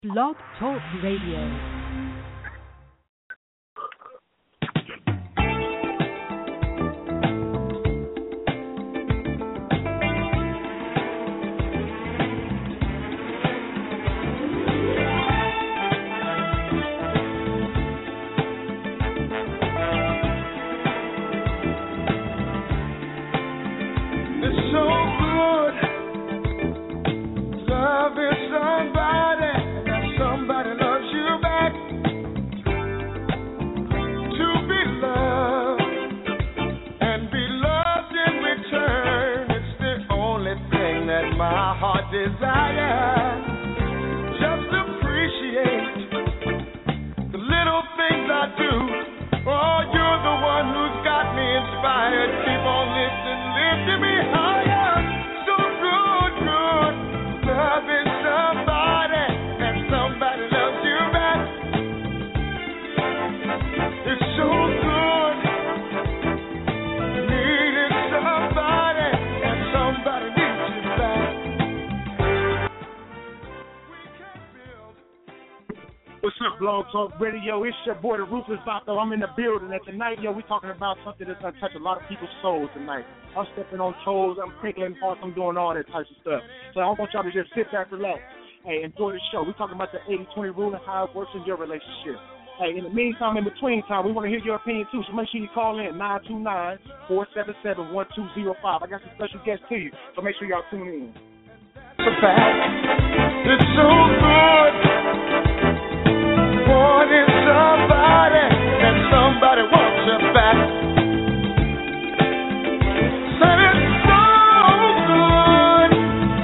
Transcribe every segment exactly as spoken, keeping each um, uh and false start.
Blog Talk Radio. Blog Talk Radio, it's your boy, the Ruthless Vato. I'm in the building, and tonight, yo, we're talking about something that's going to touch a lot of people's souls tonight. I'm stepping on toes, I'm crinkling hearts, I'm doing all that type of stuff. So I want y'all to just sit back, relax, hey, enjoy the show. We're talking about the eighty twenty rule and how it works in your relationship. Hey, in the meantime, in between time, we want to hear your opinion, too, so make sure you call in nine two nine, four seven seven, one two zero five. I got some special guests to you, so make sure y'all tune in. It's so good. Wanting somebody, and somebody wants you back. Said it's so good.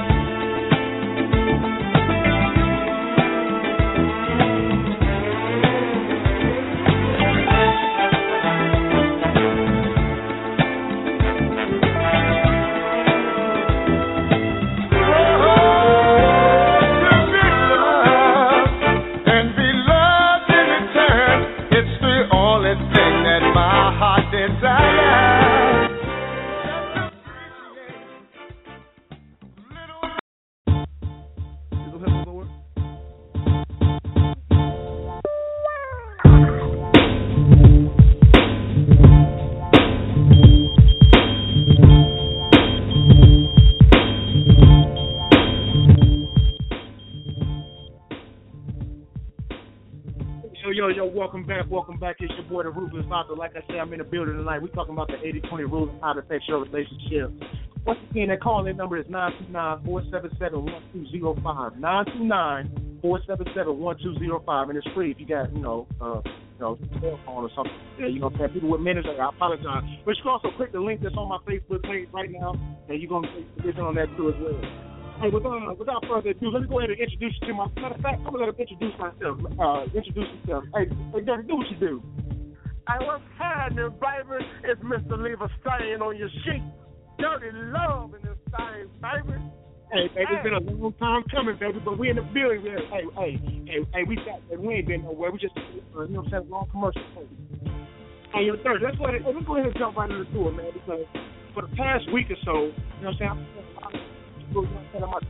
Yo, yo, welcome back, welcome back. It's your boy, the Ruthless Vato. Like I said, I'm in the building tonight. We're talking about the eighty twenty rule and how to affect your relationship. Once again, that call-in number is nine two nine, four seven seven, one two zero five. nine two nine, four seven seven, one two zero five. And it's free if you got, you know, uh, you know, cell phone or something. Yeah, you know, for people with minutes, I apologize. But you can also click the link that's on my Facebook page right now, and you're going to take position on that too as well. Hey, without, without further ado, let me go ahead and introduce you to my. Matter of fact, I'm going to introduce myself. Uh, introduce yourself. Hey, hey, Daddy, do what you do. Hey, what's happening, baby? It's Mister Leave a Stain on your sheet. Dirty love in this thing, baby. Hey, baby, hey. It's been a long time coming, baby, but we in the building. Hey, hey, hey, hey, we got that. We ain't been nowhere. We just, uh, you know what I'm saying, long commercial. Hey, you're third. Let's go ahead, let's go ahead and jump right into it, man, because for the past week or so, you know what I'm saying, I'm you know what I'm saying, my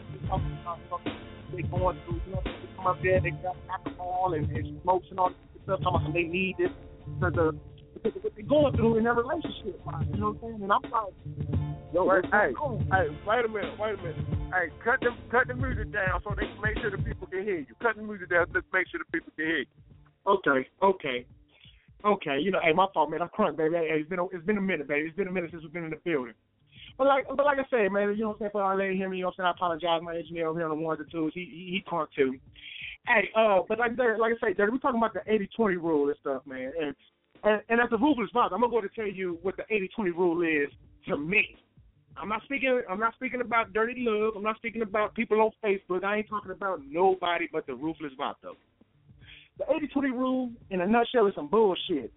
they going through, you know, they come up there, they got alcohol and, and smokes and all this stuff, talking about they need this because of what they're going through in their relationship, you know what I'm saying? And I'm like, yo, wait, hey, hey, wait a minute, wait a minute. Hey, cut the cut the music down so they can make sure the people can hear you. Cut the music down so make sure the people can hear you. Okay, okay. Okay, you know, hey, my fault, man. I'm crunk, baby. Hey, it's been a, it's been a minute, baby. It's been a minute since we've been in the building. But like, but like I said, man, you know what I'm saying, for our lady hear me, you know what I'm saying, I apologize, my engineer over here on the ones and twos, he, he, he crunk too. Hey, uh, but like, like I say, Dirty, we're talking about the eighty twenty rule and stuff, man. And, and, and as a ruthless father, I'm going to go to tell you what the eighty twenty rule is to me. I'm not speaking, I'm not speaking about dirty love. I'm not speaking about people on Facebook. I ain't talking about nobody but the ruthless vato. The eighty twenty rule, in a nutshell, is some bullshit.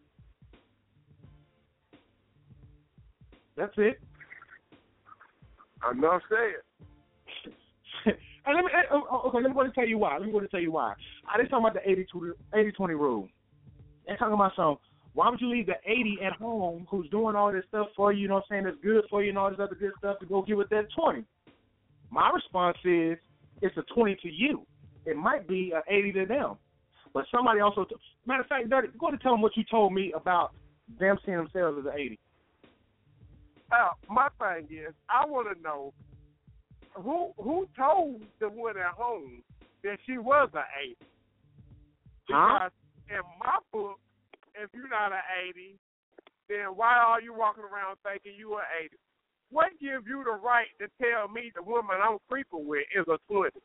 That's it. Enough said. And let me, okay, let me go and tell you why. Let me go and tell you why. I didn't talk about the eighty twenty rule. They're talking about some, why would you leave the eighty at home who's doing all this stuff for you, you know what I'm saying, that's good for you and all this other good stuff to go give it that twenty? My response is, it's a twenty to you. it might be an eighty to them. But somebody also, t- matter of fact, Dirty, go to tell them what you told me about them seeing themselves as an eighty. Uh, my thing is, I want to know who who told the one at home that she was an eighty. Huh? Because in my book, if you're not an eighty, then why are you walking around thinking you are eighty? What gives you the right to tell me the woman I'm creeping with is a twenty?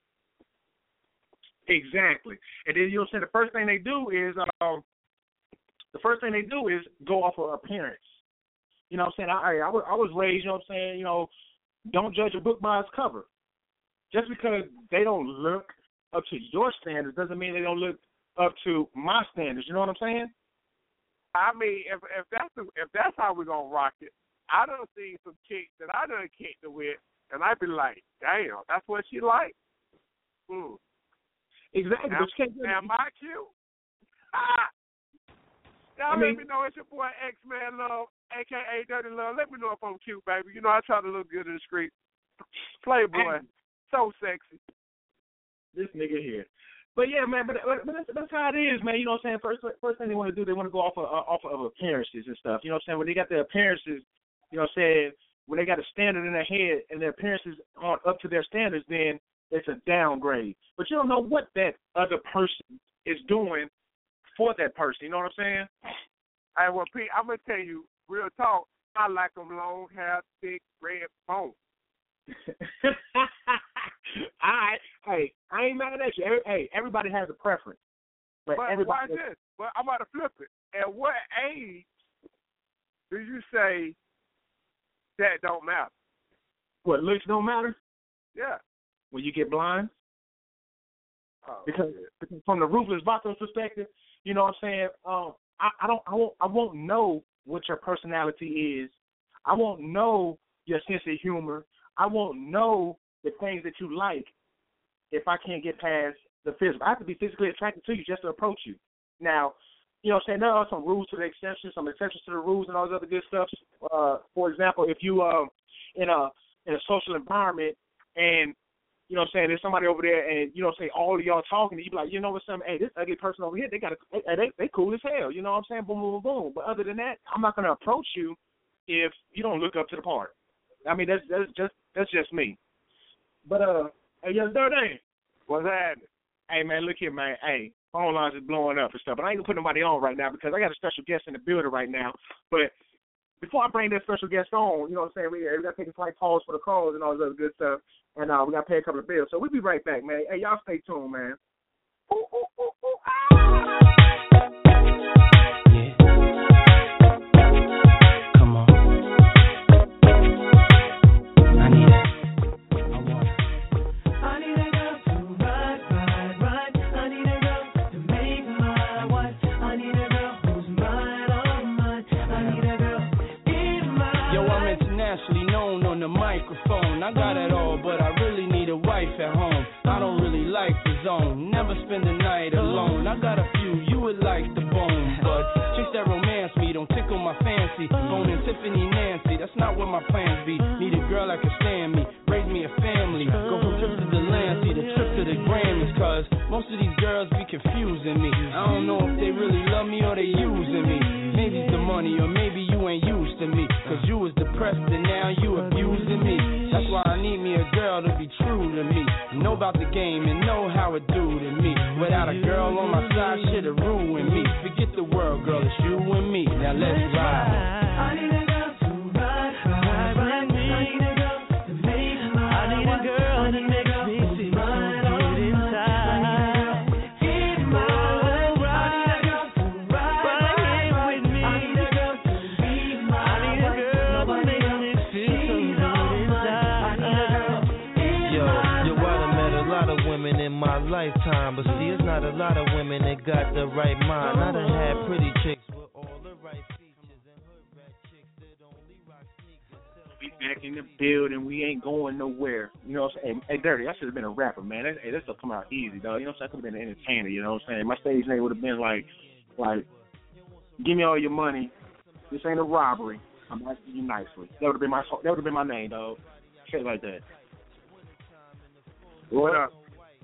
Exactly. And then you'll say the first thing they do is, uh, the first thing they do is go off of appearance. You know what I'm saying? I, I, was, I was raised, you know what I'm saying, you know, don't judge a book by its cover. Just because they don't look up to your standards doesn't mean they don't look up to my standards. You know what I'm saying? I mean, if if that's the, if that's how we're gonna rock it, I done seen some chicks that I done kicked it with, and I be like, damn, that's what she like. Hmm. Exactly. Am, but you can't am I cute? Ah! Y'all I mean, let me know it's your boy X-Man Love, a k a. Dirty Love. Let me know if I'm cute, baby. You know, I try to look good in the street. Playboy. Hey. So sexy. This nigga here. But yeah, man, but, but that's, that's how it is, man. You know what I'm saying? First first thing they want to do, they want to go off of, uh, off of appearances and stuff. You know what I'm saying? When they got their appearances, you know what I'm saying, when they got a standard in their head and their appearances aren't up to their standards, then it's a downgrade. But you don't know what that other person is doing for that person. You know what I'm saying? Hey, well, Pete, I'm going to tell you, real talk, I like them long hair, thick, red bone. All right. Hey, I ain't mad at you. Every, hey, everybody has a preference. But, but everybody watch this. But I'm about to flip it. At what age do you say that don't matter? What, looks don't matter? Yeah. When you get blind? Oh, because, because from the Ruthless Vatos perspective, you know what I'm saying? Um, I, I don't. I won't. I won't know what your personality is. I won't know your sense of humor. I won't know the things that you like if I can't get past the physical. I have to be physically attracted to you just to approach you. Now, you know what I'm saying? There are some rules to the exceptions, some exceptions to the rules and all this other good stuff. Uh, for example, if you uh, in a in a social environment and you know what I'm saying, there's somebody over there and, you know what I'm saying, all of y'all talking, and you be like, you know what, something, hey, this ugly person over here, they got a, hey, they, they cool as hell, you know what I'm saying, boom, boom, boom, boom. But other than that, I'm not going to approach you if you don't look up to the part. I mean, that's that's just that's just me. But, uh, hey, yes, Dirty. What's happening? Hey, man, look here, man. Hey, phone lines is blowing up and stuff, but I ain't going to put nobody on right now because I got a special guest in the building right now. But before I bring that special guest on, you know what I'm saying, we, we got to take a slight pause for the calls and all this other good stuff. And uh, we got to pay a couple of bills. So we'll be right back, man. Hey, y'all stay tuned, man. Ooh, ooh, ooh, ooh, ah! Yeah. Come on. I need it. I want it. I need a girl to ride, ride, ride. I need a girl to make my wife. I need a girl who's mine, all mine. I need a girl in my Yo, I'm internationally known on the microphone. I got it all, but I really need a wife at home. I don't really like the zone, never spend the night alone. I got a few, you would like the bone, but chicks that romance me don't tickle my fancy. Phoning Tiffany Nancy, that's not what my plans be. Need a girl that can stand me, raise me a family. Go from trip to the land, see the trip to the Grammys. Cause most of these girls be confusing me. I don't know if they really love me or they using me. Maybe it's the money or maybe you ain't used to me. Cause you was depressed and now you abusing me. That's why I need me a girl to be true to me. Know about the game and know how it do to me. Without a girl on my side, shit'll ruin me. Forget the world, girl, it's you and me. Now let's ride. I need a girl to ride, ride, ride me. I need a girl to make my I need a girl that makes me see right on inside. In my life, I need a girl to ride, ride with me. I need a girl to be my I need a girl to make me feel so good inside. Yo, yo, I done met a lot of women in my lifetime, but see, it's not a lot of women that got the right mind. I done had pretty chicks with all the right features and hood rat chicks that only rock sneakers. We back in the building. We ain't going nowhere. You know what I'm saying? Hey, hey Dirty, I should have been a rapper, man. That, hey, that stuff come out easy, dog. You know what I'm saying? I could have been an entertainer, you know what I'm saying? My stage name would have been like, like, give me all your money. This ain't a robbery. I'm asking you nicely. That would have been my that would have been my name, dog. Shit like that. What up?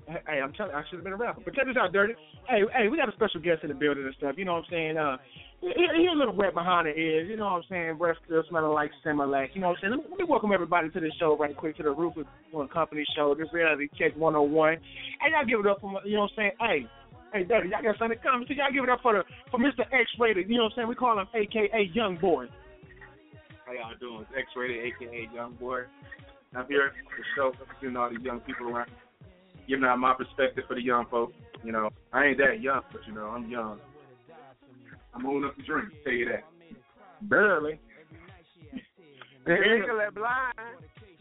Hey, I'm telling you, I should have been a rapper. But check this out, Dirty. Hey, hey, we got a special guest in the building and stuff. You know what I'm saying? Uh, he, he a little wet behind the ears. You know what I'm saying? Breath still smelling like Similac. You know what I'm saying? Let me, let me welcome everybody to the show right quick, to the Rufus Company show. This Reality Check one oh one. Hey, y'all give it up for, you know what I'm saying? Hey, hey, Dirty, y'all got something coming. So y'all give it up for the for Mister X-Rated. You know what I'm saying? We call him A K A Young Boy. How y'all doing? It's X-Rated, A K A Young Boy. I'm here at the show, representing all the young people around, giving out my perspective for the young folks. You know, I ain't that young, but, you know, I'm young. I'm old enough to drink, tell you that. Barely. Legally blind.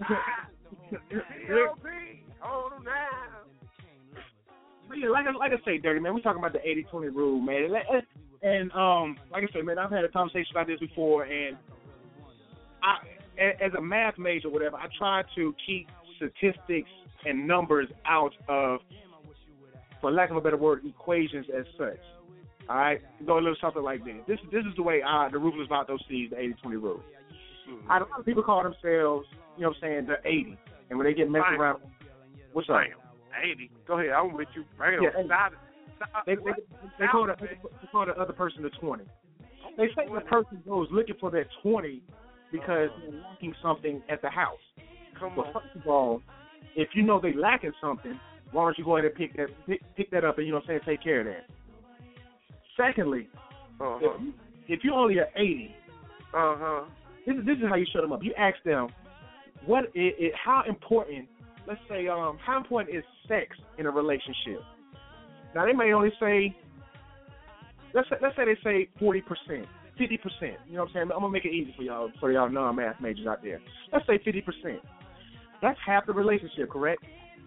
L P, hold them down. Yeah, like, I- like I say, Dirty, man, we talking about the eighty twenty rule, man. And, and um, like I said, man, I've had a conversation about this before, and I, as a math major, whatever, I try to keep statistics and numbers out of, for lack of a better word, equations as such. All right, go a little something like this. This this is the way I, the Ruthless Vato sees the eighty twenty rule. Mm-hmm. A lot of people call themselves, you know what I'm saying, the eighty, and when they get messed Bam. around, what's up? eighty. Go ahead, I'm with you. Bam. Yeah, Stop it. Stop. They, they, they, call the, they call the other person the twenty. They say the person goes looking for that twenty because they're lacking something at the house. Come But on. first of all, if you know they're lacking something, why don't you go ahead and pick that pick, pick that up and, you know what I'm saying, take care of that. Secondly, Uh-huh. if, you, if you're only an eighty, Uh-huh. this is this is how you shut them up. You ask them, what it, it how important, let's say, um, how important is sex in a relationship? Now they may only say, let's say, let's say they say forty percent, fifty percent. You know what I'm saying? I'm gonna make it easy for y'all, for y'all non-math majors out there. Let's say fifty percent. That's half the relationship, correct?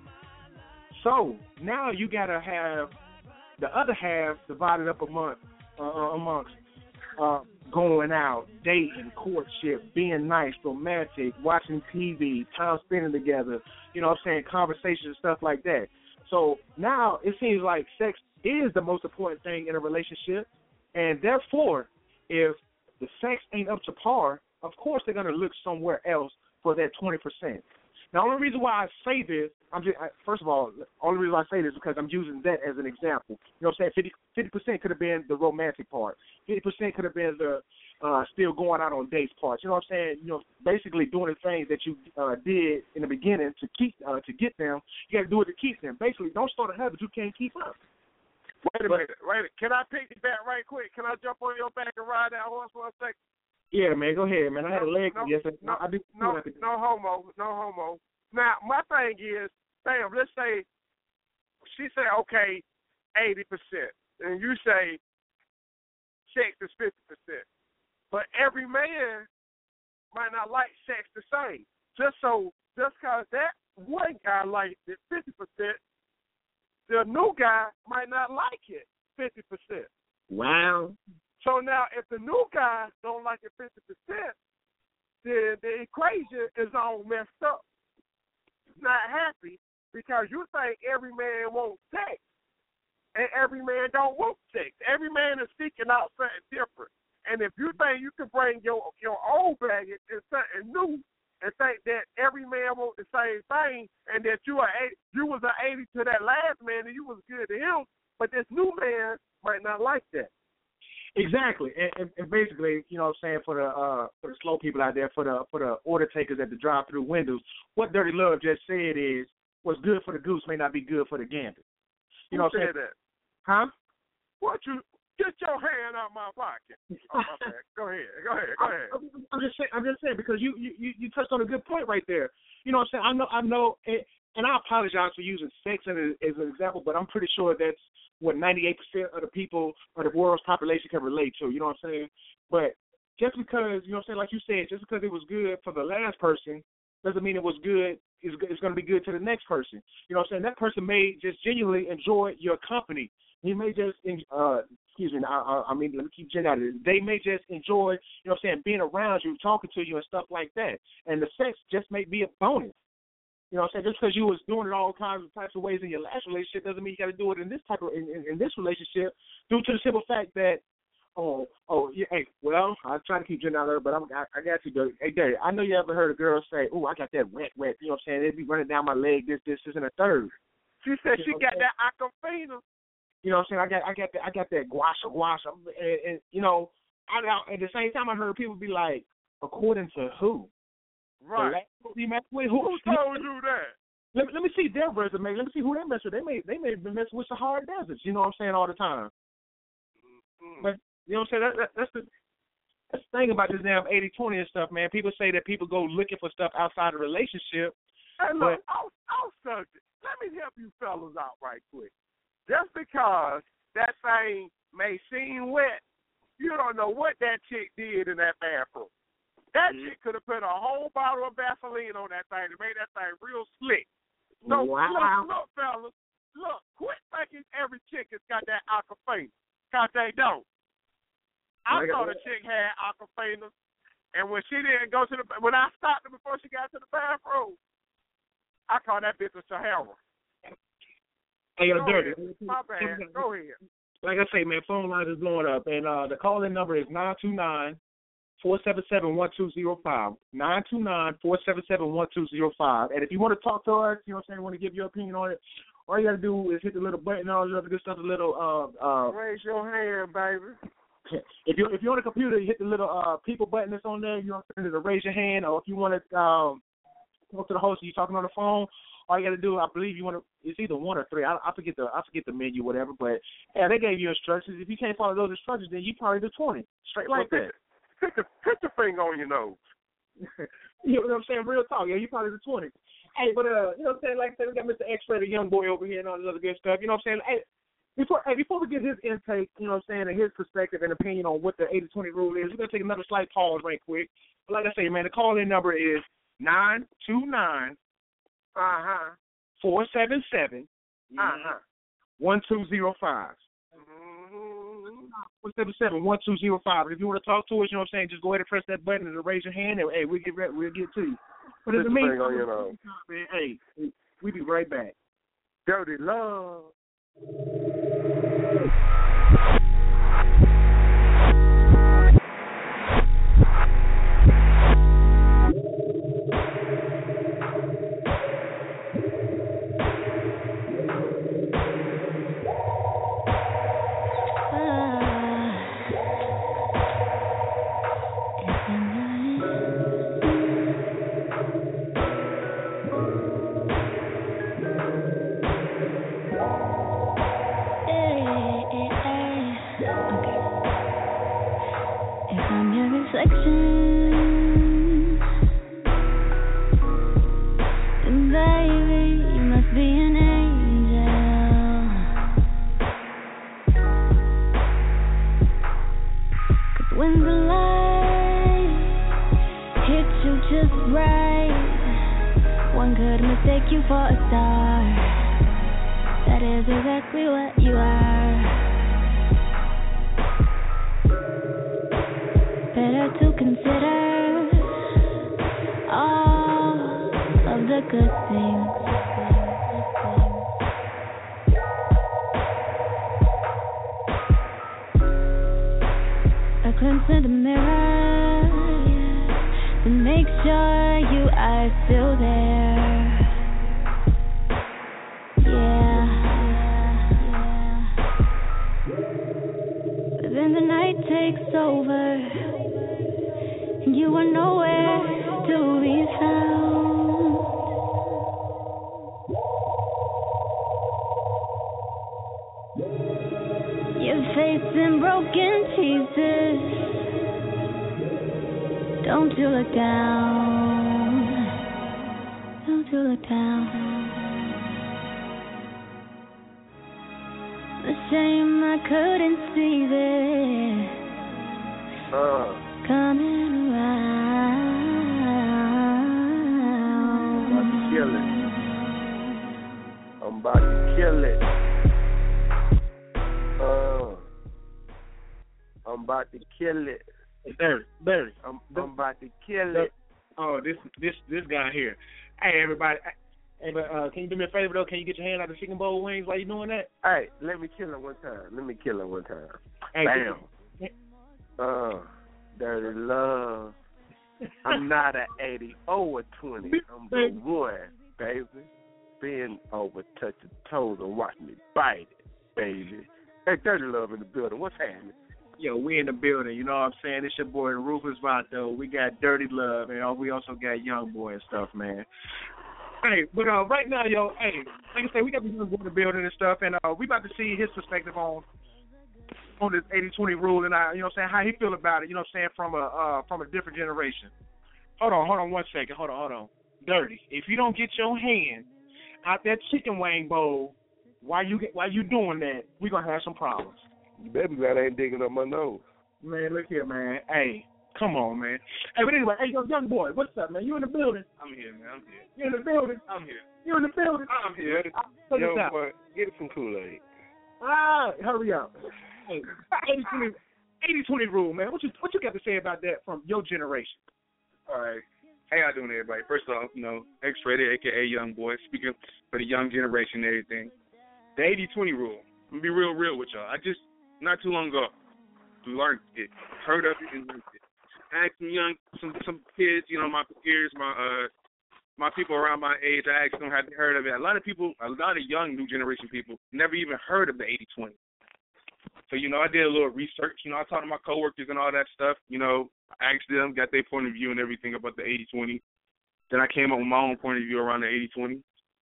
So now you gotta have the other half divided up among uh, amongst uh, going out, dating, courtship, being nice, romantic, watching T V, time spending together. You know what I'm saying? Conversations and stuff like that. So now it seems like sex is the most important thing in a relationship, and therefore, if the sex ain't up to par, of course they're going to look somewhere else for that twenty percent. Now, the only reason why I say this, I'm just, I, first of all, the only reason why I say this is because I'm using that as an example. You know what I'm saying? fifty percent could have been the romantic part. fifty percent could have been the uh, still going out on dates part. You know what I'm saying? You know, basically doing the things that you uh, did in the beginning to keep uh, to get them. You got to do it to keep them. Basically, don't start a habit you can't keep up. Wait a minute. Wait a minute. Can I pick you back right quick? Can I jump on your back and ride that horse for a second? Yeah, man, go ahead, man. I had a leg no, yesterday. No, I do. no, no homo. No homo. Now, my thing is, bam, let's say she say, okay, eighty percent. And you say sex is fifty percent. But every man might not like sex the same. Just so, just because that one guy likes it fifty percent, the new guy might not like it fifty percent. Wow. So now, if the new guy don't like it fifty percent, then the equation is all messed up. Not happy because you think every man wants sex, and every man don't want sex. Every man is seeking out something different. And if you think you can bring your your old baggage and something new, and think that every man wants the same thing, and that you are you was an eighty to that last man, and you was good to him, but this new man might not like that. Exactly, and, and, and basically, you know what I'm saying, for the uh, for the slow people out there, for the for the order takers at the drive-through windows, what Dirty Love just said is, what's good for the goose may not be good for the gander. You Who know what I'm saying? that? Huh? What you get your hand out my pocket? Oh, my bad. Go ahead, go ahead, go ahead. I'm, I'm just saying, I'm just saying because you, you you touched on a good point right there. You know what I'm saying? I know, I know, and, and I apologize for using sex as, as an example, but I'm pretty sure that's what ninety-eight percent of the people or the world's population can relate to. You know what I'm saying? But just because, you know what I'm saying, like you said, just because it was good for the last person doesn't mean it was good. It's, it's going to be good to the next person. You know what I'm saying? That person may just genuinely enjoy your company. He may just, uh, excuse me, I, I, I mean, let me keep getting out of this. They may just enjoy, you know what I'm saying, being around you, talking to you and stuff like that. And the sex just may be a bonus. You know what I'm saying? Just because you was doing it all kinds of types of ways in your last relationship doesn't mean you got to do it in this type of in, in, in this relationship. Due to the simple fact that, oh, oh, yeah, hey, well, I try to keep getting out of it, but I'm, I, I got you, Dirty. Hey, Dirty, I know you ever heard a girl say, "Oh, I got that wet, wet." You know what I'm saying? It'd be running down my leg. This, this, this, and a third. She said You she know got what that Aquafina. You know what I'm saying? I got I got that I got that guasha guasha, and, and you know, I, I at the same time I heard people be like, according to who? Right. The last person you messed with? Who, Who told you that? Let me, let me see their resume. Let me see who they messed with. They may they may have been messing with Sahara Deserts. You know what I'm saying, all the time. Mm. But you know what I'm saying? That, that, that's the that's the thing about this damn eighty twenty and stuff, man. People say that people go looking for stuff outside the relationship. Hey, look, But, off, off subject. Let me help you fellas out right quick. Just because that thing may seem wet, you don't know what that chick did in that bathroom. That mm-hmm. chick could have put a whole bottle of Vaseline on that thing and made that thing real slick. So, wow. look, look, fellas, look, quit thinking every chick has got that Aquafina, because they don't. I Like thought a chick had Aquafina, and when she didn't go to the, when I stopped her before she got to the bathroom, I called that bitch a Sahara. Hey, yo, Go Dirty. ahead. My bad. Go ahead. Like I say, man, phone lines is blowing up, and uh, the call-in number is nine two nine, four seven seven, one two zero five, nine two nine, four seven seven, one two zero five. And if you want to talk to us, you know what I'm saying, want to give your opinion on it, all you got to do is hit the little button, all the other good stuff, the little... Uh, uh, Raise your hand, baby. If you're, if you're on a computer, you hit the little uh, people button that's on there, you know what I'm saying, to raise your hand, or if you want to um, talk to the host and you're talking on the phone, all you got to do, I believe you want to, it's either one or three. I, I forget the I forget the menu, whatever. But yeah, they gave you instructions. If you can't follow those instructions, then you probably do twenty straight like well, that. Put your put your finger on your nose. You know what I'm saying? Real talk. Yeah, you probably do twenty. Hey, but uh, you know what I'm saying? Like I said, we got Mister X-Ray, the young boy over here, and all this other good stuff. You know what I'm saying? Hey, before hey, before we get his intake, you know what I'm saying, and his perspective and opinion on what the eighty twenty rule is, we're gonna take another slight pause right quick. But like I say, man, the call-in number is nine two nine. Uh huh. Four seven seven, uh-huh. one two zero five. Mm-hmm. Four seven seven one two zero five. If you want to talk to us, you know what I'm saying, just go ahead and press that button and raise your hand, and hey, we'll get re- we'll get to you. But in the meantime, man, hey, we be right back. Dirty love. Here. Hey, everybody. Hey, but, uh, can you do me a favor, though? Can you get your hand out of the chicken bowl wings while you doing that? Hey, let me kill it one time. Let me kill it one time. Hey, bam. Uh, dirty love. I'm not an eighty or a twenty. I'm the one, baby. bend over, touch the toes, and watch me bite it, baby. Hey, Dirty Love in the building. What's happening? Yo, we in the building. You know what I'm saying? It's your boy Rufus Vato. We got Dirty Love, and we also got Young Boy and stuff, man. Hey, but uh, right now, yo, hey, like I said, we got the Young Boy in the building and stuff, and uh, we about to see his perspective on on this eighty twenty rule, and I, you know what I'm saying, how he feel about it. You know what I'm saying, from a uh, from a different generation. Hold on, hold on one second. Hold on, hold on. Dirty. If you don't get your hand out that chicken wing bowl while you get, while you doing that, we gonna have some problems. You better be glad I ain't digging up my nose. Man, look here, man. Hey, come on, man. Hey, but anyway, hey, yo, Young Boy, what's up, man? You in the building? I'm here, man. I'm here. You in the building? I'm here. You in the building? I'm here. Check Yo, this out. boy, get some Kool-Aid. Ah, hurry up. Hey, eighty twenty rule, man. What you what you got to say about that from your generation? All right. How y'all doing, everybody? First off, you know, X-Rated, a k a. Young Boy, speaking for the young generation and everything. The eighty twenty rule. I'm going to be real, real with y'all. I just, not too long ago, learned it, heard of it, and learned it. I asked some young, some some kids, you know, my peers, my uh, my people around my age, I asked them have they heard of it. A lot of people, a lot of young new generation people never even heard of the eighty twenty. So, you know, I did a little research. You know, I talked to my coworkers and all that stuff. You know, I asked them, got their point of view and everything about the eighty twenty. Then I came up with my own point of view around the eighty twenty.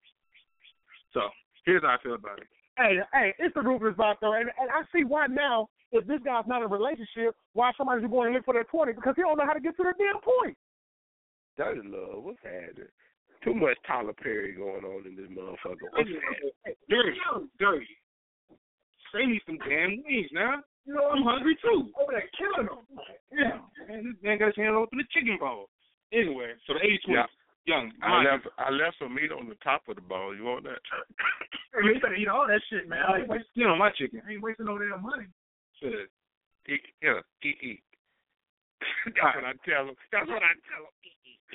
So, here's how I feel about it. Hey, hey, it's the Rufus Vato, and, and I see why now, if this guy's not in a relationship, why somebody's going to look for that twenty, because he don't know how to get to the damn point. Dirty Love, what's happening? Too much Tyler Perry going on in this motherfucker. What's happening? Hey, dirty, dirty. Say me some damn wings now. You know, I'm hungry too. Over there killing them. Yeah, man, this man got his hand open the chicken bowl. Anyway, so the eighty twenty, Yeah. young. I left, I left some meat on the top of the bowl. You want that? Hey, you better eat all that shit, man. I ain't wasting, You know, my chicken. I ain't wasting no damn money. Shit. Eat, yeah, eat, eat. That's what I tell him. That's what I tell him. Eat, eat.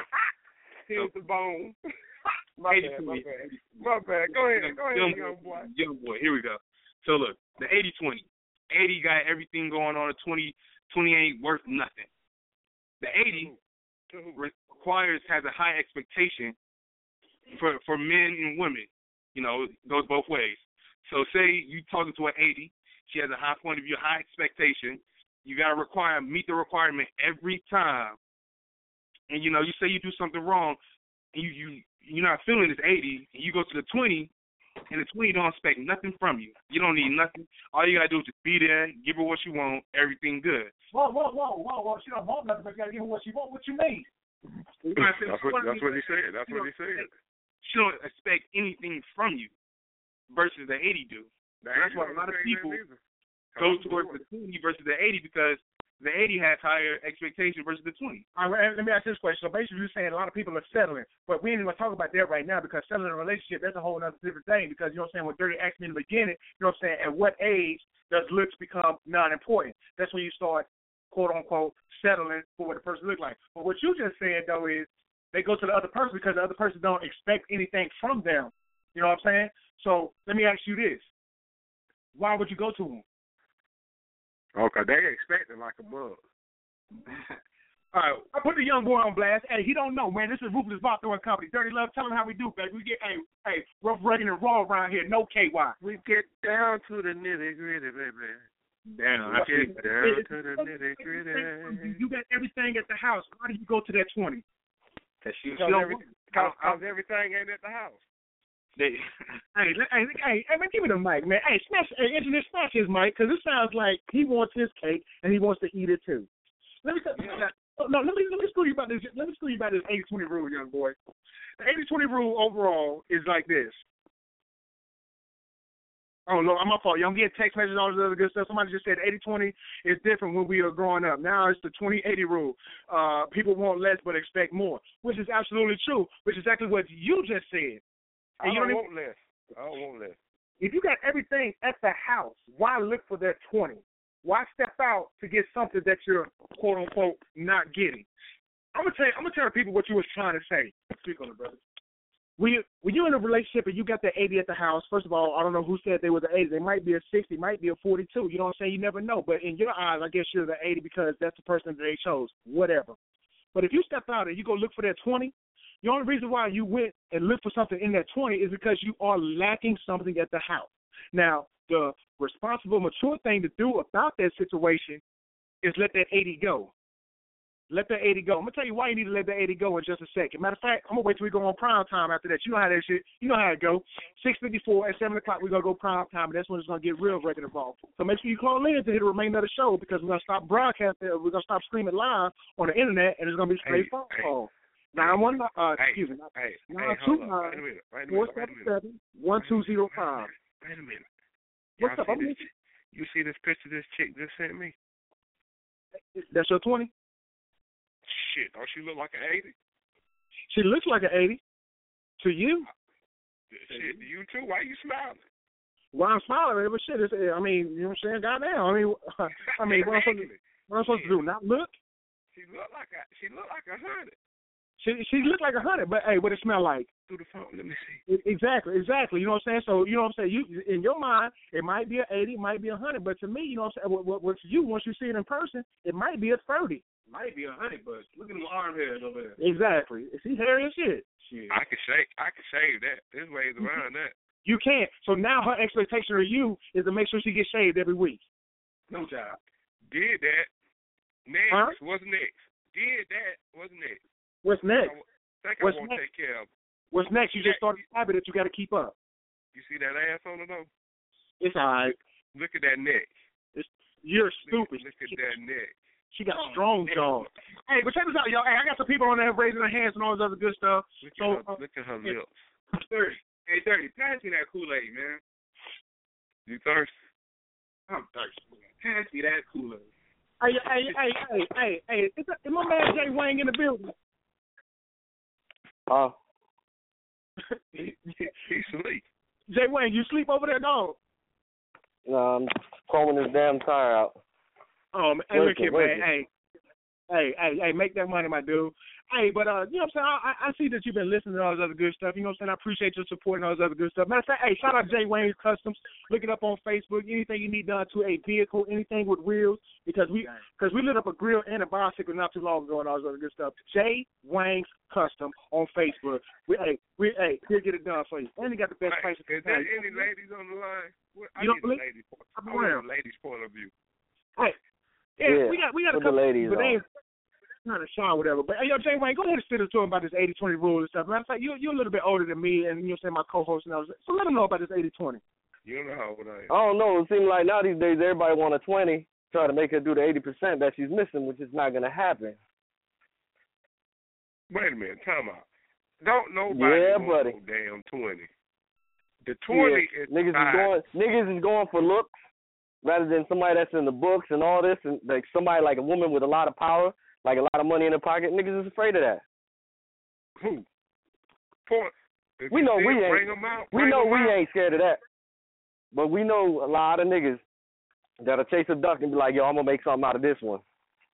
Here's the bone. My bad, my bad. My bad. Go ahead, go ahead, young, young boy. Young boy, here we go. So look, the eighty twenty. eighty got everything going on. The twenty, twenty ain't worth nothing. The eighty requires, has a high expectation for, for men and women. You know, it goes both ways. So say you talking to an eighty, she has a high point of view, high expectation. You got to require, meet the requirement every time. And, you know, you say you do something wrong, and you, you, you're not feeling this eighty, and you go to the twenty, and the twenty don't expect nothing from you. You don't need nothing. All you got to do is just be there, give her what she want, everything good. Whoa, whoa, whoa, whoa, whoa. She don't want nothing, but you got to give her what she want. What you mean? That's what, that's what he said. That's what he said. She don't expect anything from you versus the eighty do. That's why a lot of people go towards the twenty versus the eighty, because the eighty has higher expectation versus the twenty. All right, let me ask this question. So basically you're saying a lot of people are settling, but we ain't even going to talk about that right now, because settling in a relationship, that's a whole other different thing, because, you know what I'm saying, when Dirty asked me in the beginning, you know what I'm saying, at what age does looks become non-important? That's when you start, quote-unquote, settling for what the person looks like. But what you just said, though, is they go to the other person because the other person don't expect anything from them. You know what I'm saying? So let me ask you this. Why would you go to them? Okay, they expecting like a mug. All right, I put the young boy on blast. Hey, he don't know, man. This is Ruthless Vato and Company. Dirty Love, tell him how we do, baby. We get, hey, hey, rough, rugged, and raw around here. No K Y. We get down to the nitty gritty, baby. Damn, I get get down to the nitty gritty. You got everything at the house. Why do you go to that twenty? Cause she, she Because don't every, want- cause everything ain't at the house. They, Hey, let- hey, hey, hey, man, give me the mic, man. Hey, smash, hey, engineer, smash his mic, because it sounds like he wants his cake and he wants to eat it too. Let me tell you. No, let me let me school you about this. Let me school you about this eighty twenty rule, young boy. The eighty twenty rule overall is like this. Oh, no, I'm my fault. You don't get text messages and all this other good stuff. Somebody just said eighty twenty is different when we are growing up. Now it's the twenty eighty rule. Uh, people want less but expect more, which is absolutely true, which is exactly what you just said. I And you don't don't want less. I don't want less. If you got everything at the house, why look for that twenty? Why step out to get something that you're, quote unquote, not getting? I'm gonna tell you, I'm gonna tell people what you was trying to say. Speak on it, brother. When you when you're in a relationship and you got that eighty at the house, first of all, I don't know who said they were the eighty. They might be a sixty, might be a forty-two. You know what I'm saying? You never know. But in your eyes, I guess you're the eighty because that's the person that they chose. Whatever. But if you step out and you go look for that twenty, The only reason why you went and looked for something in that twenty is because you are lacking something at the house. Now, the responsible, mature thing to do about that situation is let that eighty go. Let that eighty go. I'm going to tell you why you need to let that eighty go in just a second. Matter of fact, I'm going to wait till we go on prime time after that. You know how that shit, you know how it go. six fifty-four at seven o'clock, we're going to go prime time, and that's when it's going to get real record involved. So make sure you call in to hear the remainder of the show because we're going to stop broadcasting. We're going to stop streaming live on the internet, and it's going to be straight phone call. Now, I'm on, uh, excuse me, nine two nine, four seven seven, one two zero five. Wait a minute. What's up? See this, you see this picture this chick just sent me? That's your twenty? Shit, don't she look like an eighty? She looks like an eighty. To you? Shit, to you too? Why you smiling? Why I'm smiling, but shit, it's, I mean, you know what I'm saying? Goddamn. I mean, I mean, what I'm supposed to, what I'm supposed to do? Not look? She look like a, she look like a hundred. She she looked like a hundred, but hey, what it smell like? Through the phone, let me see. Exactly, exactly. You know what I'm saying? So you know what I'm saying? You in your mind, it might be an eighty, it might be a hundred, but to me, you know what I'm saying? What, what, what to you, once you see it in person, it might be a thirty. Might be a hundred, but look at them arm hairs over there. Exactly. She hairy as shit. Shit. I can shave. I can shave that. There's ways around that. You can't. So now her expectation of you is to make sure she gets shaved every week. No job. Did that. Next. Huh? What's next? Did that. What's next? What's next? I think What's I won't next? take care of it. What's next? You just started a habit that you got to keep up. You see that ass on her though? It's all right. Look at that neck. It's, you're Look, stupid. look at that neck. She got strong jaws. Hey, but check this out, y'all. Hey, I got some people on there raising their hands and all this other good stuff. Look, so, at, her, uh, look at her lips. thirty. Hey, thirty. Pass me that Kool-Aid, man. You thirsty? I'm thirsty. Pass me that Kool-Aid. Hey, hey, hey, hey, hey, hey. Is, that, is my man Jay Wang in the building? Oh. Uh, he, he, he sleep. Jay Wang, you sleep over there, dog? No, I'm combing this damn tire out. Oh, man, hey, look Working, here, man. working. Hey, hey, hey, hey, make that money, my dude. Hey, but, uh, you know what I'm saying? I, I see that you've been listening to all this other good stuff. You know what I'm saying? I appreciate your support and all this other good stuff. Matter of fact, hey, shout out to Jay Wayne's Customs. Look it up on Facebook. Anything you need done to a vehicle, anything with wheels, because we because we lit up a grill and a bicycle not too long ago and all this other good stuff. Jay Wayne's Custom on Facebook. We, hey, we, hey, he'll get it done for you. And he got the best Hey, prices. is there any ladies on the line? What, I You don't need a believe- lady point. I'm I want around. a lady's point of view. Hey, yeah, Yeah, we got we got a put the couple, ladies but they on. ain't kind of shy or whatever. But hey, yo, Jay Wayne, go ahead and sit and talk about this eighty twenty rule and stuff. Matter of fact, you you're a little bit older than me, and you know, saying my co-host and I was so let them know about this eighty twenty. You don't know how old I am. I don't know. It seems like now these days everybody want a twenty, try to make her do the eighty percent that she's missing, which is not going to happen. Wait a minute, time out. Don't nobody Yeah, want buddy. no damn twenty. The twenty Yeah, is niggas five. is going niggas is going for looks rather than somebody that's in the books and all this, and like somebody like a woman with a lot of power, like a lot of money in her pocket. Niggas is afraid of that. Who? Point. If We you know see we them, ain't. Bring them out. We bring know them we out. ain't scared of that. But we know a lot of niggas that'll chase a duck and be like, yo, I'm gonna make something out of this one.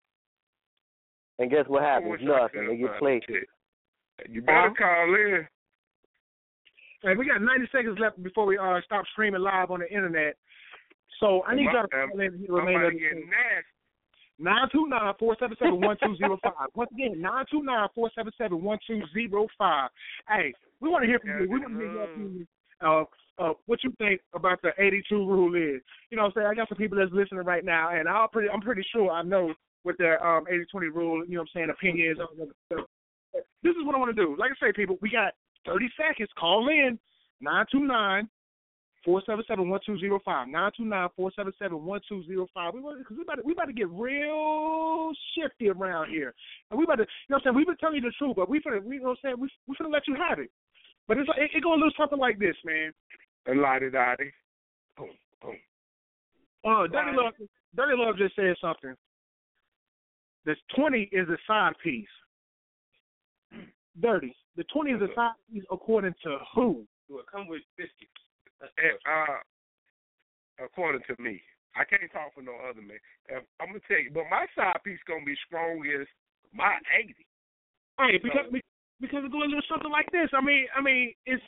And guess what I happens? wish I Nothing. could They get find played. a chick. You better Huh? call in. Hey, we got ninety seconds left before we uh stop streaming live on the internet. So I need My- y'all to um, call in and hear the I'm remainder about of to the get show. nasty. nine two nine, four seven seven, one two zero five. Once again, nine two nine, four seven seven, one two zero five. Hey, we want to hear from you. We want to hear your opinion. Uh, uh, what you think about the eighty-two rule is. You know what I'm saying? I got some people that's listening right now, and I'll pretty, I'm pretty sure I know what their um, eighty twenty rule, you know what I'm saying, opinion is. This is what I want to do. Like I say, people, we got thirty seconds. Call in, nine two nine, four seven seven, one two zero five. nine two nine, four seven seven, one two zero five. We want, cause we about to, we about to get real shifty around here. And we about to, you know what I'm saying, we've been telling you the truth, but we finna, we, you know what I'm saying, we, we finna let you have it. But it's like, it, it go a little something like this, man. A lottie dottie. Boom, boom. Uh, Dirty Love, Dirty Love just said something. This twenty is a side piece. Dirty. The twenty is a side piece according to who? Do it come with biscuits? Uh, according to me, I can't talk for no other man. If, I'm gonna tell you, but my side piece gonna be strong as my eighty. Hey, because because it goes a little something like this. I mean, I mean, it's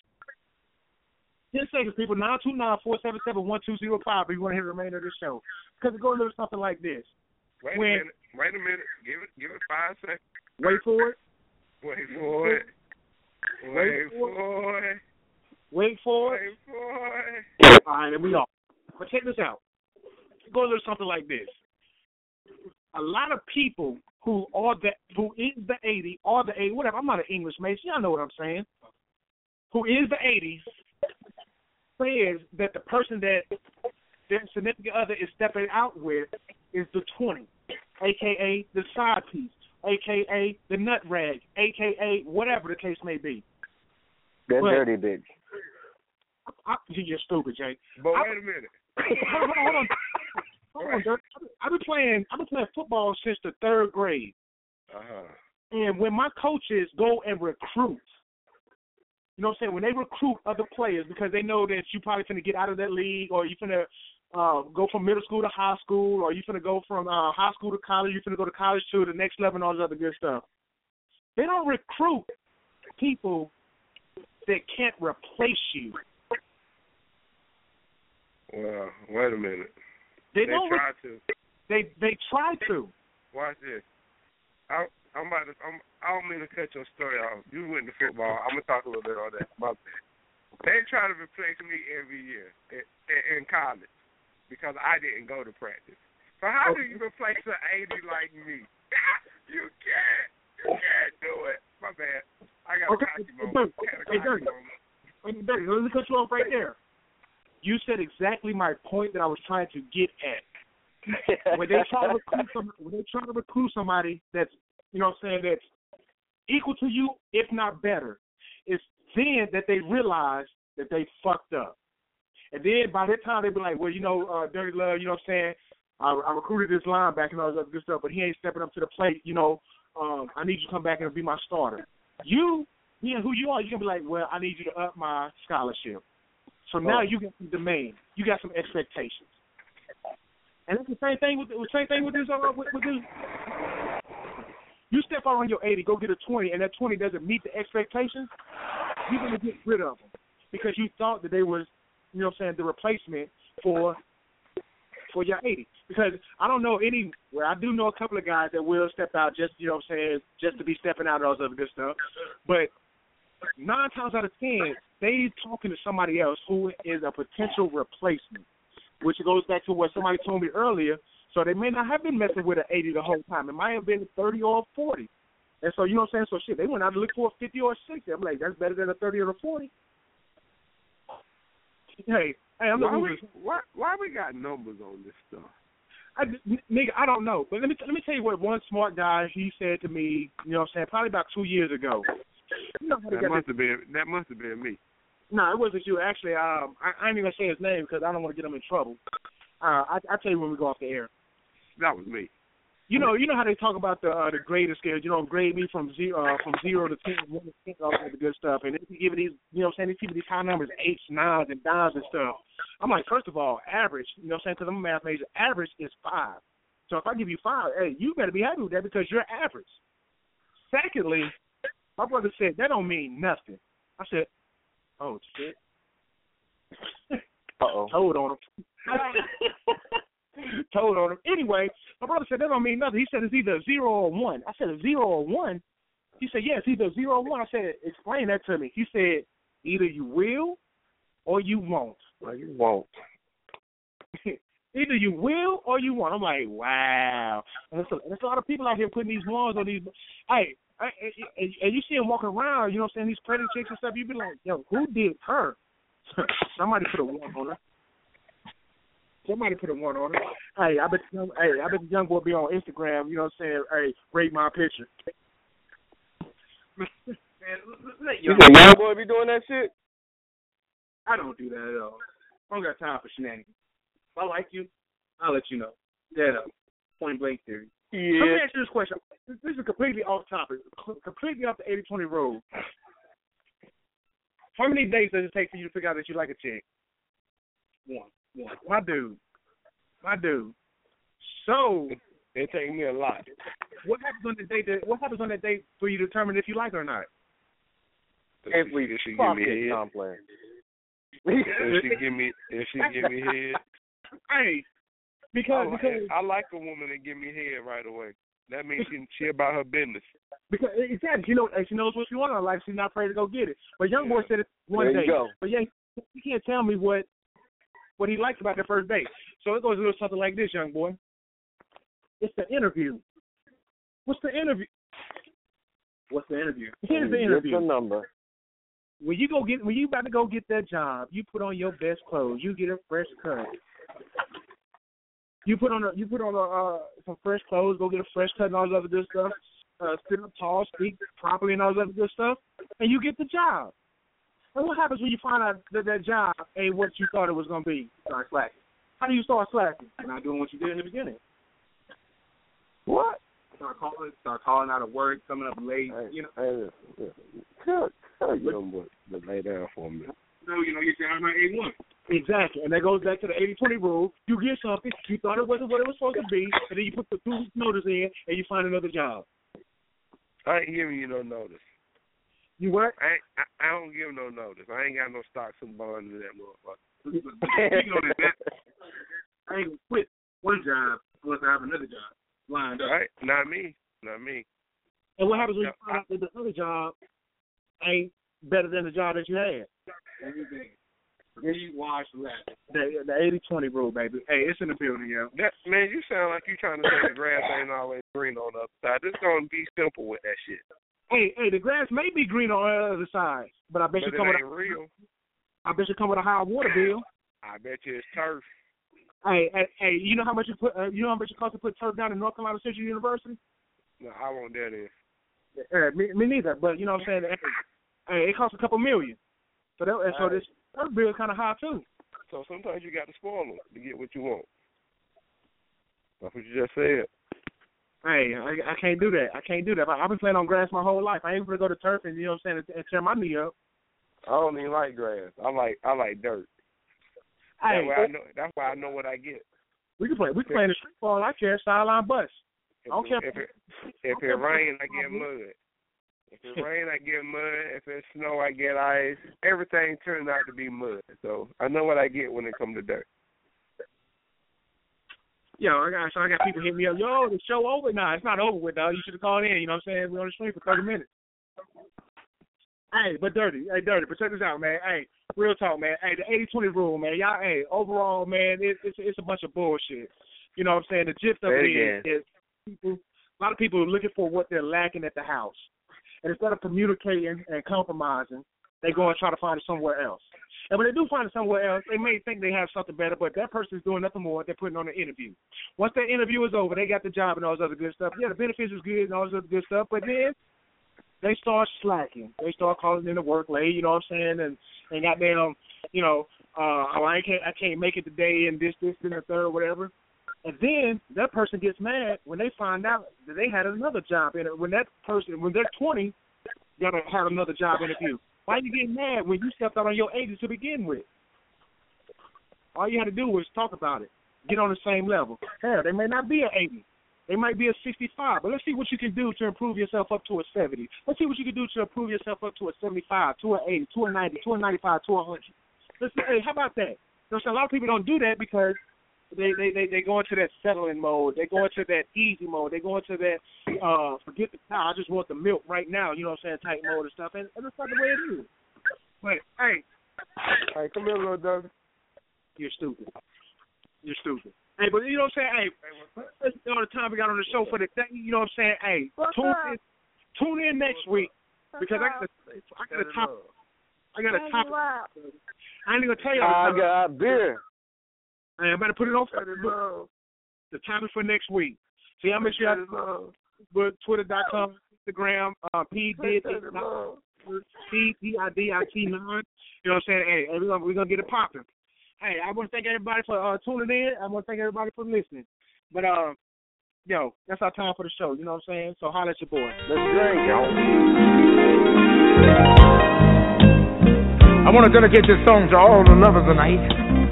ten seconds, people. Nine two nine four seven seven one two zero five. If you want to hear the remainder of the show, because it goes a little something like this. Wait When- a minute. Wait a minute. Give it. Give it five seconds. Wait for it. Wait for it. Wait for it. Wait for it. Wait for it. All right, and we off. But check this out. Go a little something like this. A lot of people who are the who is the eighty or the eighty, whatever. I'm not an English major. Y'all know what I'm saying. Who is the eighties says that the person that their significant other is stepping out with is the twenty, aka the side piece, aka the nut rag, aka whatever the case may be. That but, dirty bitch. I, I, you're stupid, Jay. But I, wait a minute. Hold on, hold on. Hold on, Dirk. I've been playing. I've been playing football since the third grade. Uh huh. And when my coaches go and recruit, you know what I'm saying? When they recruit other players because they know that you probably finna get out of that league, or you finna uh, go from middle school to high school, or you finna go from uh, high school to college, you finna go to college to the next level and all this other good stuff. They don't recruit people that can't replace you. Well, wait a minute. They, They don't. try Re- to. they they try to. Watch this. I, I'm about to. I'm, I don't mean to cut your story off. You went to football. I'm gonna talk a little bit on that. My bad. They try to replace me every year in, in college because I didn't go to practice. So how do you replace an eighty like me? You can't. You can't do it. My bad. I got Okay. a cocky moment. I got a Hey, cocky Dirk. moment. Hey, Dirk, let me cut you off right there. You said exactly my point that I was trying to get at. When they try to recruit some, when they try to recruit somebody that's, you know what I'm saying, that's equal to you, if not better, it's then that they realize that they fucked up. And then by that time they be like, well, you know, uh, Dirty Love, you know what I'm saying, I, I recruited this linebacker and all this other good stuff, but he ain't stepping up to the plate, you know, um, I need you to come back and be my starter. You, being who you are, you can be like, well, I need you to up my scholarship. So now you got some demand, you got some expectations, and it's the same thing with the same thing with this. Uh, with, with this. You step out on your eighty, go get a twenty, and that twenty doesn't meet the expectations. You're gonna get rid of them because you thought that they was, you know, what I'm saying, the replacement for for your eighty. Because I don't know any. Well, I do know a couple of guys that will step out just, you know, what I'm saying, just to be stepping out and all this other good stuff, but nine times out of ten, they talking to somebody else who is a potential replacement, which goes back to what somebody told me earlier. So they may not have been messing with an eighty the whole time. It might have been a thirty or a forty. And so, you know what I'm saying? So, shit, they went out to look for a fifty or a sixty. I'm like, that's better than a thirty or a forty. Hey, hey, I'm why, not we, why, why we got numbers on this stuff? I, nigga, I don't know. But let me let me tell you what one smart guy, he said to me, you know what I'm saying, probably about two years ago. You know how That must have been that must have been me. No, it wasn't you. Actually, um, I, I ain't even gonna say his name because I don't want to get him in trouble. Uh, I I tell you when we go off the air. That was me. You know, you know how they talk about the uh, the grading scale. You know, grade me from zero uh, from zero to ten, one to ten, all that good stuff. And they be giving these, you know, what I'm saying, these people these high numbers, eights, nines, and downs and stuff. I'm like, first of all, average. You know, what I'm saying, because I'm a math major. Average is five. So if I give you five, hey, you better be happy with that because you're average. Secondly, my brother said that don't mean nothing. I said, oh shit. Uh oh. Told on him. Told on him. Anyway, my brother said that don't mean nothing. He said it's either zero or one. I said a zero or one. He said, yeah, it's either zero or one. I said, explain that to me. He said, either you will or you won't. Well, you won't. Either you will or you won't. I'm like, wow. And there's a, there's a lot of people out here putting these ones on these. Hey, I, and, and you see them walking around, you know what I'm saying, these pretty chicks and stuff. You be like, yo, who did her? Somebody put a one on her. Somebody put a one on her. Hey, I bet, hey, I bet the young boy be on Instagram. You know what I'm saying? Hey, rate my picture. Man, let you think young boy be doing that shit? I don't do that at all. I don't got time for shenanigans. If I like you, I'll let you know. Dead up. Point blank theory. Yeah. Let me ask you this question. This is completely off topic, completely off the eighty twenty road. How many days does it take for you to figure out that you like a chick? One. One. My dude. My dude. So it takes me a lot. What happens on the date? That, what happens on that date for you to determine if you like her or not? If we if she give me head. Complex. if she give me if she give me head. Hey, because I, because I like a woman that give me head right away. That means she, she about her business. Because exactly, you know, she knows what she wants in her life. She's not afraid to go get it. But young boy said it one There day. you go. But yeah, you can't tell me what what he likes about the first date. So it goes a little something like this, young boy. It's the interview. What's the interview? What's the interview? Here's the Get interview. the number. When you go get when you about to go get that job, you put on your best clothes. You get a fresh cut. You put on a you put on a, uh, some fresh clothes. Go get a fresh cut and all this other good stuff. Uh, sit up tall, speak properly, and all this other good stuff, and you get the job. And what happens when you find out that that job ain't what you thought it was gonna be? Start slacking. How do you start slacking? Not doing what you did in the beginning. What? Start calling, start calling out of work, coming up late. Hey, you know, hey, listen, listen. Tell, tell young boy to lay down for a minute. so you know, you say I'm not A one. Exactly, and that goes back to the eighty twenty rule. You get something, you thought it wasn't what it was supposed to be, and then you put the two weeks notice in, and you find another job. I ain't giving you no notice. You what? I ain't, I, I don't give no notice. I ain't got no stocks and bonds in that motherfucker. Speaking on that, I ain't gonna quit one job unless I have another job lined up. Right? Not me. Not me. And what happens when you find out that the other job ain't better than the job that you had? Everything. Then you wash left. The the eighty twenty rule, baby. Hey, it's in the building, yo. That, man, you sound like you trying to say the grass ain't always green on the other side. Just gonna be simple with that shit. Hey, hey, the grass may be green on the other side, but I bet But you come it with ain't a, real. I bet you come with a high water bill. I bet you it's turf. Hey, hey, hey, you know how much you put? Uh, you know how much it costs to put turf down in North Carolina Central University? No, I want that in. Uh, me, me neither. But you know what I'm saying? Hey, it costs a couple million. So that, and so Right. this turf bill is kind of high too. So sometimes you got to spoil them to get what you want. That's what you just said. Hey, I, I can't do that. I can't do that. I, I've been playing on grass my whole life. I ain't gonna go to turf and you know what I'm saying and, and tear my knee up. I don't even like grass. I like I like dirt. Hey, That's why I know. That's why I know what I get. we can play. We can play in the street ball. I care sideline bus. If I don't it, care. if it if it rain, I get mud. If it rain, I get mud. If it snow, I get ice. Everything turns out to be mud. So I know what I get when it comes to dirt. Yo, I got so I got people hitting me up. Yo, the show over? Nah, it's not over with, dog. You should have called in. You know what I'm saying? We're on the stream for thirty minutes. Hey, but dirty. Hey, dirty. But check this out, man. Hey, real talk, man. Hey, the eighty twenty rule, man. Y'all, hey, overall, man, it, it's it's a bunch of bullshit. You know what I'm saying? The gist of Say it it is, is people, a lot of people are looking for what they're lacking at the house. And instead of communicating and compromising, they go and try to find it somewhere else. And when they do find it somewhere else, they may think they have something better, but that person is doing nothing more. They're putting on an interview. Once that interview is over, they got the job and all this other good stuff. Yeah, the benefits is good and all this other good stuff, but then they start slacking. They start calling in to work late, you know what I'm saying, and and goddamn, you know, uh, oh, I can't I can't make it today and this, this, and the third, or whatever. And then that person gets mad when they find out that they had another job in it. When that person, when they're twenty, got to have another job interview. Why you getting mad when you stepped out on your eighty to begin with? All you had to do was talk about it. Get on the same level. Hell, they may not be an eighty. They might be a sixty-five. But let's see what you can do to improve yourself up to a seventy. Let's see what you can do to improve yourself up to a seventy-five, to an eighty, to a ninety, to a ninety-five, to a one hundred. Let's see, hey, how about that? You know, so a lot of people don't do that because they, they, they, they go into that settling mode. They go into that easy mode. They go into that uh, forget the cow. I just want the milk right now, you know what I'm saying, type mode and stuff. And, and that's not the way it is. But, hey. Hey, come here, little Doug. You're stupid. You're stupid. Hey, but you know what I'm saying? Hey, let's all the time we got on the show for the thing. You know what I'm saying? Hey, tune in, tune in next week because I got a, I got a top. I got a top. I ain't gonna tell you. I got beer. Hey, I'm about to put it on Facebook. The topic for next week. See, I'm make sure y'all but Twitter dot com, Instagram, uh, P D P D I D I T nine. You know what I'm saying? Hey, we're gonna we're gonna get it popping. Hey, I want to thank everybody for uh, tuning in. I want to thank everybody for listening. But, uh, yo, that's our time for the show. You know what I'm saying? So holla at your boy. Let's drink, y'all. I want to dedicate this song to all the lovers tonight.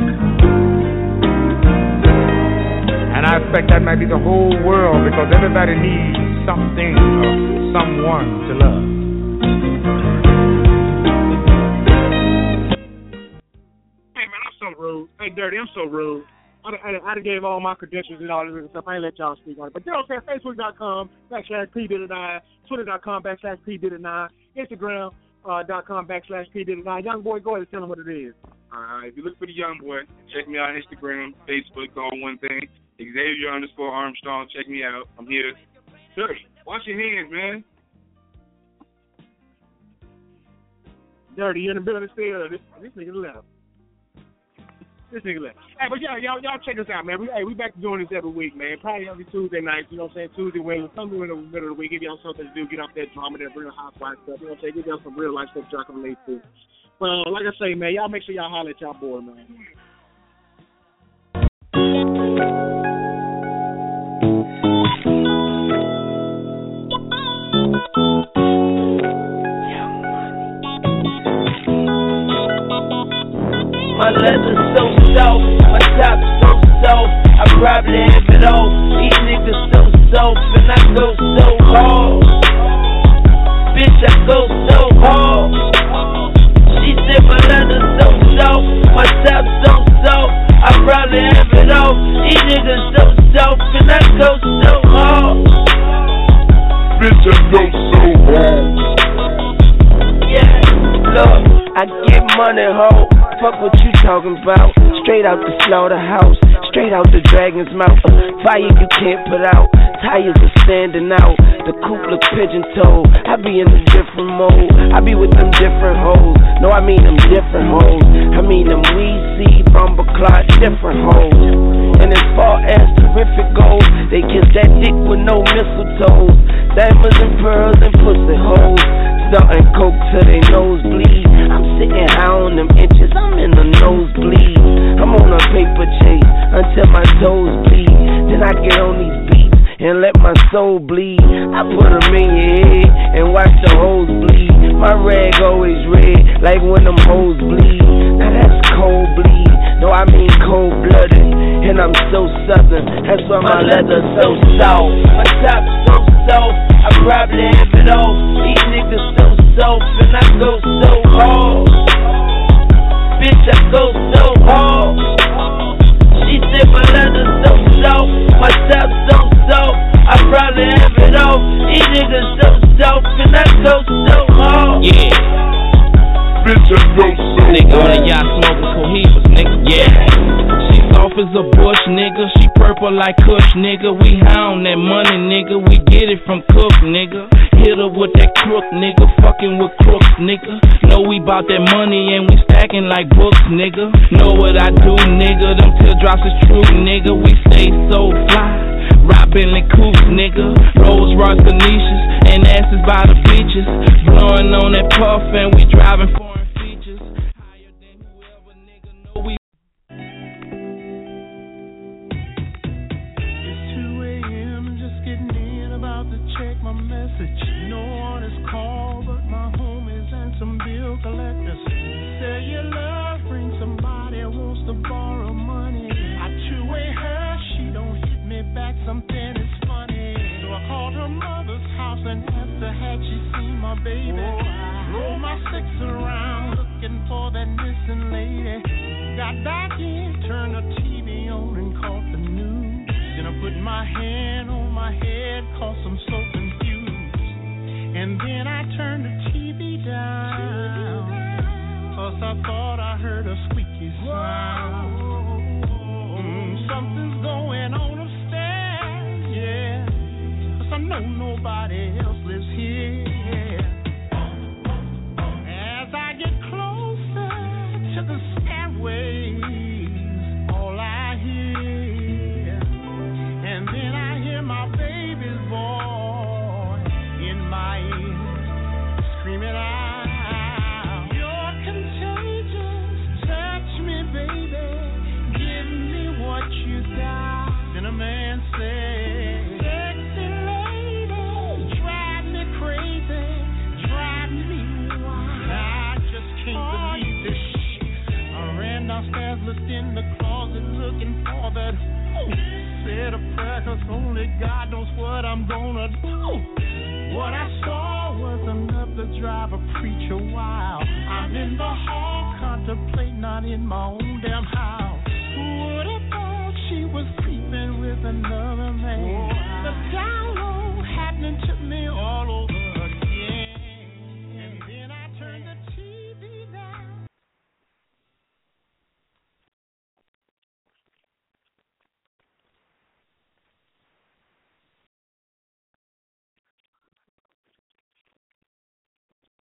And I expect that might be the whole world because everybody needs something or someone to love. So rude. Hey, Dirty, I'm so rude. I, I, I gave all my credentials and all this other stuff. I ain't let y'all speak on it. But you know what I'm saying? Facebook.com backslash P Diddy nine, Twitter.com backslash P Diddy nine, Instagram uh, dot com backslash P Diddy nine. Young boy, go ahead and tell them what it is. Uh, if you look for the young boy, check me out on Instagram, Facebook, all one thing. Xavier underscore Armstrong. Check me out. I'm here. Sure. Wash your hands, man. Dirty, you in the building still. This, this nigga left. This nigga left. Hey, but y'all, y'all, y'all check us out, man. We, hey, we back to doing this every week, man. Probably every Tuesday night, you know what I'm saying? Tuesday, Wednesday, something in the middle of the week. Give y'all something to do. Get off that drama, that real housewife stuff. You know what I'm saying? Give y'all some real life stuff y'all can relate to. But uh, like I say, man, y'all make sure y'all holler at y'all boy, man. My leather's so soft, my top so soft, I probably have it all. These niggas so soft, and I go so hard. Bitch, I go so hard. She said my leather's so soft, my top so soft, I probably have it all. These niggas so soft, and I go so hard. Bitch, I go so hard. Yeah, look, I get money, ho. Fuck what you talking about. Straight out the slaughterhouse, straight out the dragon's mouth. Fire you can't put out, tires are standing out. The coupe look pigeon-toed. I be in a different mode. I be with them different hoes. No, I mean them different hoes. I mean them we see from Baclot, different hoes. And as far as terrific goes, they kiss that dick with no mistletoe. Diamonds and pearls and pussy hoes. Starting coke till they nose bleed. I'm sitting high on them inches, I'm in the nosebleed. I'm on a paper chase until my toes bleed. Then I get on these beats and let my soul bleed. I put them in your head and watch the hoes bleed. My rag always red, like when them hoes bleed. Now that's cold bleed, no I mean cold blooded. And I'm so southern, that's why my leather's so soft. My top so soft, I probably have it all. These niggas so soft, and I go so hard. Bitch, I go so hard. She said my leather's so soft, my top so soft, I probably have it all. These niggas so soft, and I go so hard. Yeah. Bitch, I go so hard. Nigga, all of y'all smoking cohibas, nigga. Yeah. She soft as a bush, nigga. She purple like Kush, nigga. We high on that money, nigga. We get it from Cook, nigga. Hit her with that crook, nigga. Fucking with crooks, nigga. Know we bout that money and we stacking like books, nigga. Know what I do, nigga. Them teardrops is true, nigga. We stay so fly. Rob Bentley coupes, nigga. Rolls Royce Ganeshas and asses by the beaches. Blowing on that puff and we driving foreign features. Higher than whoever, nigga. Know we. It's two a.m. just getting in, about to check my message. No one is called, but my homies and some bill collectors. Cellular, ring, somebody wants to borrow money. I two-way her, she don't hit me back, something is funny. So I called her mother's house and asked her had she seen my baby. Oh, I rolled my six around looking for that missing lady. Got back in, turned the T V on and caught the news. Then I put my hand on my head, cause I'm so confused. And then I turned the T V down, cause I thought I heard a squeaky sound. Mm, something's going on upstairs, yeah, cause I know nobody else lives here. As I get closer to the stairways, all I hear, and then I hear my baby's voice in my ear, screaming out, "You're contagious, touch me, baby, give me what you got." Then a man said, "Sexy lady, drive me crazy, drive me wild." I just can't believe this shit. I ran downstairs, looked in the closet, looking for that. Ooh, said a prayer, cause only God knows what I'm gonna do. What I saw was enough to drive a preacher wild. I'm in the hall, contemplating, not in my own damn house.